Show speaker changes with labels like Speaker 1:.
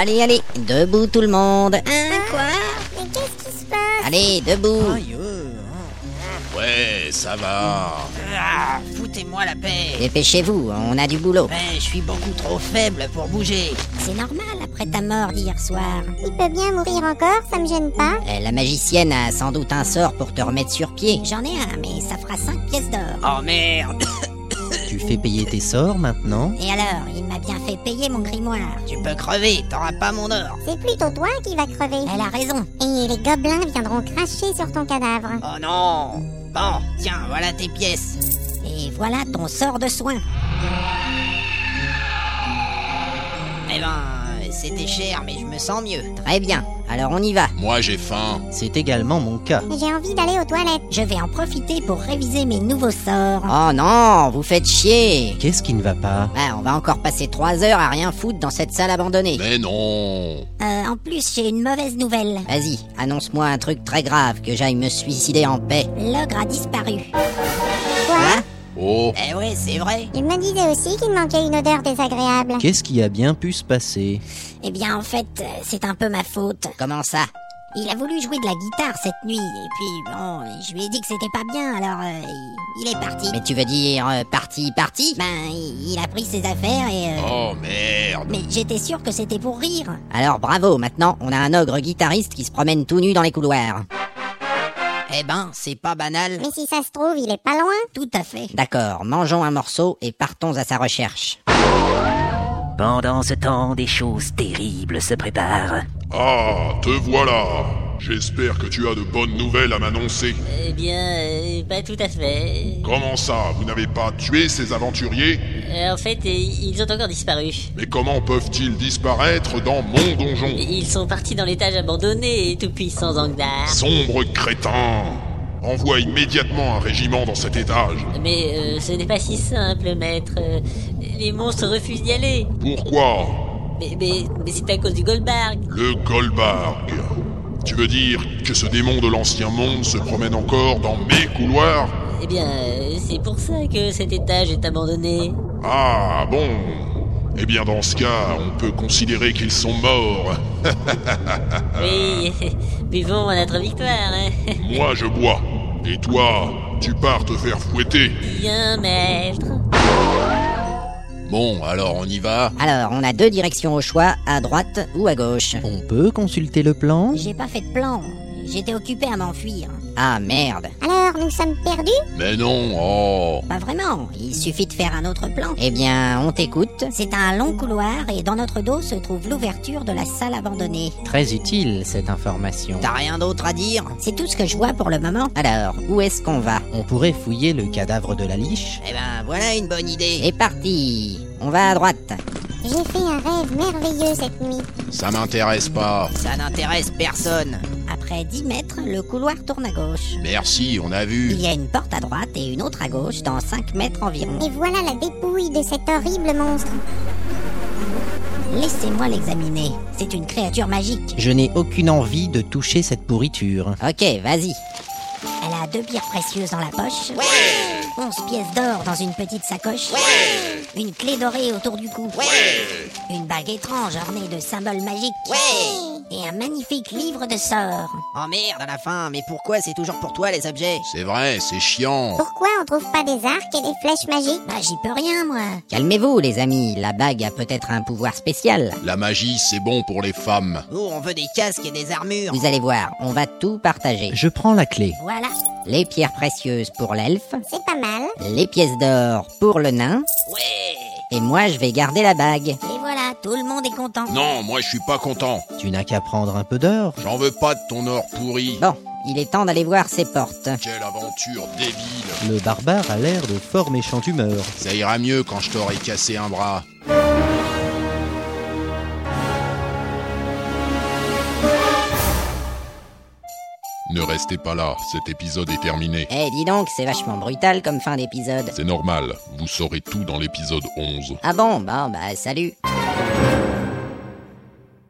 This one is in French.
Speaker 1: Allez, allez, debout tout le monde.
Speaker 2: Quoi? Mais qu'est-ce qui se passe?
Speaker 1: Allez, debout.
Speaker 3: Ouais, ça va.
Speaker 4: Foutez-moi la paix.
Speaker 1: Dépêchez-vous, on a du boulot.
Speaker 4: Mais je suis beaucoup trop faible pour bouger.
Speaker 2: C'est normal après ta mort d'hier soir. Il peut bien mourir encore, ça me gêne pas.
Speaker 1: La magicienne a sans doute un sort pour te remettre sur pied.
Speaker 2: J'en ai un, mais ça fera 5 pièces d'or.
Speaker 4: Oh merde.
Speaker 5: Tu fais payer tes sorts maintenant?
Speaker 2: Et alors, il m'a bien fait payer mon grimoire.
Speaker 4: Tu peux crever, t'auras pas mon or.
Speaker 2: C'est plutôt toi qui vas crever. Elle a raison. Et les gobelins viendront cracher sur ton cadavre.
Speaker 4: Oh non. Bon, tiens, voilà tes pièces.
Speaker 2: Et voilà ton sort de soin.
Speaker 4: Eh ben, c'était cher, mais je me sens mieux.
Speaker 1: Très bien, alors on y va.
Speaker 3: Moi j'ai faim.
Speaker 5: C'est également mon cas.
Speaker 2: J'ai envie d'aller aux toilettes. Je vais en profiter pour réviser mes nouveaux sorts.
Speaker 1: Oh non, vous faites chier.
Speaker 5: Qu'est-ce qui ne va pas?
Speaker 1: On va encore passer 3 heures à rien foutre dans cette salle abandonnée.
Speaker 3: Mais non.
Speaker 2: En plus, j'ai une mauvaise nouvelle.
Speaker 1: Vas-y, annonce-moi un truc très grave, que j'aille me suicider en paix.
Speaker 2: L'ogre a disparu.
Speaker 1: Quoi?
Speaker 3: Oh.
Speaker 4: Eh ouais, c'est vrai.
Speaker 2: Il me disait aussi qu'il manquait une odeur désagréable.
Speaker 5: Qu'est-ce qui a bien pu se passer?
Speaker 2: Eh bien, en fait, c'est un peu ma faute.
Speaker 1: Comment ça?
Speaker 2: Il a voulu jouer de la guitare cette nuit, et puis, bon, je lui ai dit que c'était pas bien, alors il est parti.
Speaker 1: Mais tu veux dire parti?
Speaker 2: Il a pris ses affaires et...
Speaker 3: Oh merde.
Speaker 2: Mais j'étais sûr que c'était pour rire.
Speaker 1: Alors bravo, maintenant on a un ogre guitariste qui se promène tout nu dans les couloirs.
Speaker 4: Eh ben, c'est pas banal.
Speaker 2: Mais si ça se trouve, il est pas loin.
Speaker 1: Tout à fait. D'accord, mangeons un morceau et partons à sa recherche.
Speaker 6: Pendant ce temps, des choses terribles se préparent.
Speaker 7: Ah, te voilà. J'espère que tu as de bonnes nouvelles à m'annoncer.
Speaker 8: Eh bien, pas tout à fait.
Speaker 7: Comment ça, vous n'avez pas tué ces aventuriers?
Speaker 8: En fait, ils ont encore disparu.
Speaker 7: Mais comment peuvent-ils disparaître dans mon donjon?
Speaker 8: Ils sont partis dans l'étage abandonné, tout puissants Angdar.
Speaker 7: Sombre crétin! Envoie immédiatement un régiment dans cet étage.
Speaker 8: Mais ce n'est pas si simple, maître. Les monstres refusent d'y aller.
Speaker 7: Pourquoi?
Speaker 8: Mais c'est à cause du Goldbarg.
Speaker 7: Le Goldbarg. Tu veux dire que ce démon de l'ancien monde se promène encore dans mes couloirs?
Speaker 8: Eh bien, c'est pour ça que cet étage est abandonné.
Speaker 7: Ah, bon. Eh bien, dans ce cas, on peut considérer qu'ils sont morts.
Speaker 8: Oui, buvons à notre victoire.
Speaker 7: Moi, je bois. Et toi, tu pars te faire fouetter.
Speaker 8: Bien, maître.
Speaker 3: Bon, alors on y va.
Speaker 1: Alors, on a 2 directions au choix, à droite ou à gauche.
Speaker 5: On peut consulter le plan?
Speaker 2: J'ai pas fait de plan. J'étais occupé à m'enfuir.
Speaker 1: Ah merde.
Speaker 2: Alors, nous sommes perdus?
Speaker 3: Mais non, oh.
Speaker 2: Pas vraiment. Il suffit de faire un autre plan.
Speaker 1: Eh bien, on t'écoute.
Speaker 2: C'est un long couloir et dans notre dos se trouve l'ouverture de la salle abandonnée.
Speaker 5: Très utile, cette information.
Speaker 4: T'as rien d'autre à dire?
Speaker 2: C'est tout ce que je vois pour le moment.
Speaker 1: Alors, où est-ce qu'on va?
Speaker 5: On pourrait fouiller le cadavre de la liche.
Speaker 4: Eh ben, voilà une bonne idée.
Speaker 1: C'est parti. On va à droite.
Speaker 2: J'ai fait un rêve merveilleux cette nuit.
Speaker 3: Ça m'intéresse pas.
Speaker 4: Ça n'intéresse personne.
Speaker 2: Après 10 mètres, le couloir tourne à gauche.
Speaker 3: Merci, on a
Speaker 2: Il
Speaker 3: vu.
Speaker 2: y a une porte à droite et une autre à gauche dans 5 mètres environ. Et voilà la dépouille de cet horrible monstre. Laissez-moi l'examiner. C'est une créature magique.
Speaker 5: Je n'ai aucune envie de toucher cette pourriture.
Speaker 1: Ok, vas-y.
Speaker 2: Elle a 2 pierres précieuses dans la poche. 11 pièces d'or dans une petite sacoche. Une clé dorée autour du cou. Une bague étrange ornée de symboles magiques. Et un magnifique livre de sorts.
Speaker 4: Oh merde, à la fin, mais pourquoi c'est toujours pour toi les objets?
Speaker 3: C'est vrai, c'est chiant.
Speaker 2: Pourquoi on trouve pas des arcs et des flèches magiques? Bah j'y peux rien moi.
Speaker 1: Calmez-vous, les amis. La bague a peut-être un pouvoir spécial.
Speaker 3: La magie, c'est bon pour les femmes.
Speaker 4: Nous, on veut des casques et des armures.
Speaker 1: Vous allez voir, on va tout partager.
Speaker 5: Je prends la clé.
Speaker 2: Voilà,
Speaker 1: Les pierres précieuses pour l'elfe,
Speaker 2: c'est pas mal.
Speaker 1: les pièces d'or pour le nain,
Speaker 4: Ouais.
Speaker 1: et moi je vais garder la bague.
Speaker 2: Et voilà, tout le monde est content.
Speaker 3: Non, moi je suis pas content.
Speaker 5: Tu n'as qu'à prendre un peu d'or.
Speaker 3: J'en veux pas de ton or pourri.
Speaker 1: Bon, il est temps d'aller voir ces portes.
Speaker 3: Quelle aventure débile.
Speaker 5: Le barbare a l'air de fort méchante humeur.
Speaker 3: Ça ira mieux quand je t'aurai cassé un bras.
Speaker 7: Ne restez pas là, cet épisode est terminé.
Speaker 1: Eh, dis donc, c'est vachement brutal comme fin d'épisode.
Speaker 7: C'est normal, vous saurez tout dans l'épisode 11.
Speaker 1: Ah bon, bah salut.